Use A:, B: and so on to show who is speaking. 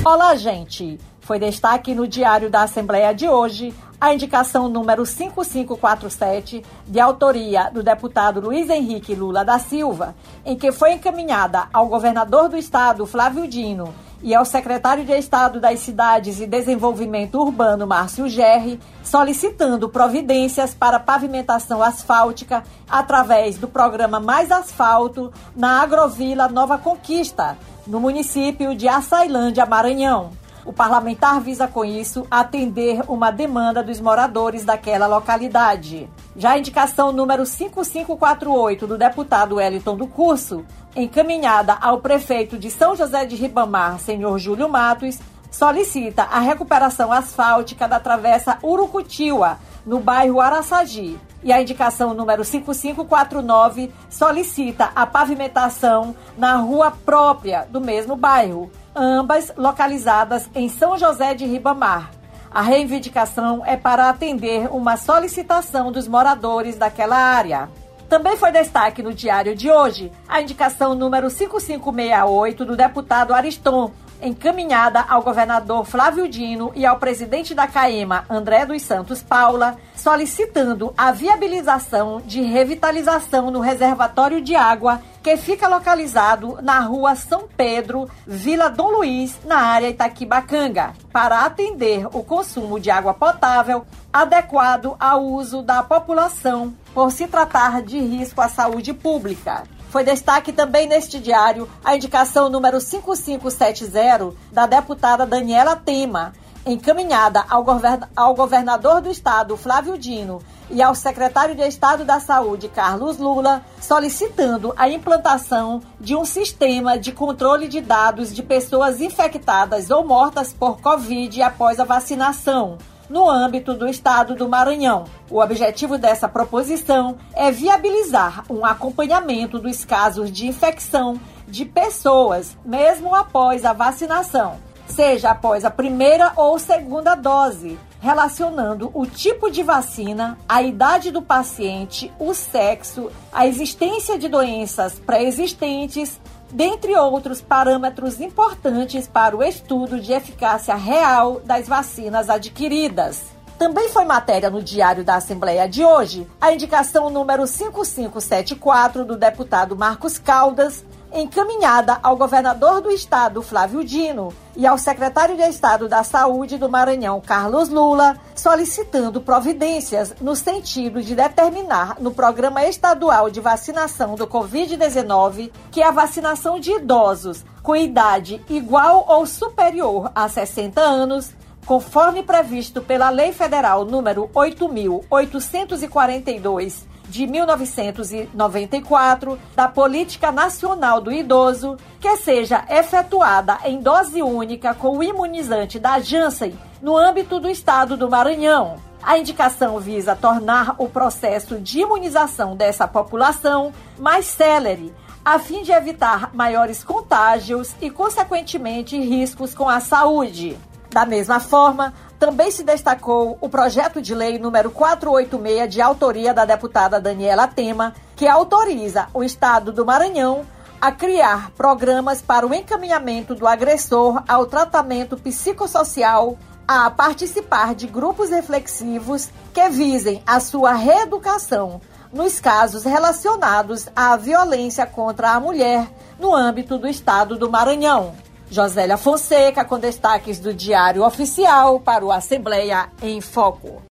A: Olá, gente! Foi destaque no Diário da Assembleia de hoje a indicação número 5547, de autoria do deputado Luiz Henrique Lula da Silva, em que foi encaminhada ao governador do estado, Flávio Dino, e ao secretário de Estado das Cidades e Desenvolvimento Urbano, Márcio Gerri, solicitando providências para pavimentação asfáltica através do programa Mais Asfalto na Agrovila Nova Conquista, no município de Açailândia, Maranhão. O parlamentar visa, com isso, atender uma demanda dos moradores daquela localidade. Já a indicação número 5548 do deputado Wellington do Curso, encaminhada ao prefeito de São José de Ribamar, senhor Júlio Matos, solicita a recuperação asfáltica da travessa Urucutiba, no bairro Araçagi. E a indicação número 5549 solicita a pavimentação na rua própria do mesmo bairro, ambas localizadas em São José de Ribamar. A reivindicação é para atender uma solicitação dos moradores daquela área. Também foi destaque no diário de hoje a indicação número 5568 do deputado Ariston, encaminhada ao governador Flávio Dino e ao presidente da CAEMA, André dos Santos Paula, solicitando a viabilização de revitalização no reservatório de água que fica localizado na rua São Pedro, Vila Dom Luiz, na área Itaquibacanga, para atender o consumo de água potável adequado ao uso da população, por se tratar de risco à saúde pública. Foi destaque também neste diário a indicação número 5570 da deputada Daniela Tema, encaminhada ao governador do estado, Flávio Dino, e ao secretário de Estado da Saúde, Carlos Lula, solicitando a implantação de um sistema de controle de dados de pessoas infectadas ou mortas por Covid após a vacinação, no âmbito do estado do Maranhão. O objetivo dessa proposição é viabilizar um acompanhamento dos casos de infecção de pessoas, mesmo após a vacinação, seja após a primeira ou segunda dose, relacionando o tipo de vacina, a idade do paciente, o sexo, a existência de doenças pré-existentes, dentre outros parâmetros importantes para o estudo de eficácia real das vacinas adquiridas. Também foi matéria no Diário da Assembleia de hoje a indicação número 5574 do deputado Marcos Caldas, encaminhada ao governador do estado, Flávio Dino, e ao secretário de Estado da Saúde do Maranhão, Carlos Lula, solicitando providências no sentido de determinar no Programa Estadual de Vacinação do Covid-19 que a vacinação de idosos com idade igual ou superior a 60 anos, conforme previsto pela Lei Federal número 8.842, de 1994, da Política Nacional do Idoso, que seja efetuada em dose única com o imunizante da Janssen no âmbito do estado do Maranhão. A indicação visa tornar o processo de imunização dessa população mais célere, a fim de evitar maiores contágios e, consequentemente, riscos com a saúde. Da mesma forma, também se destacou o projeto de lei número 486, de autoria da deputada Daniela Tema, que autoriza o estado do Maranhão a criar programas para o encaminhamento do agressor ao tratamento psicossocial, a participar de grupos reflexivos que visem a sua reeducação nos casos relacionados à violência contra a mulher no âmbito do estado do Maranhão. Josélia Fonseca, com destaques do Diário Oficial para o Assembleia em Foco.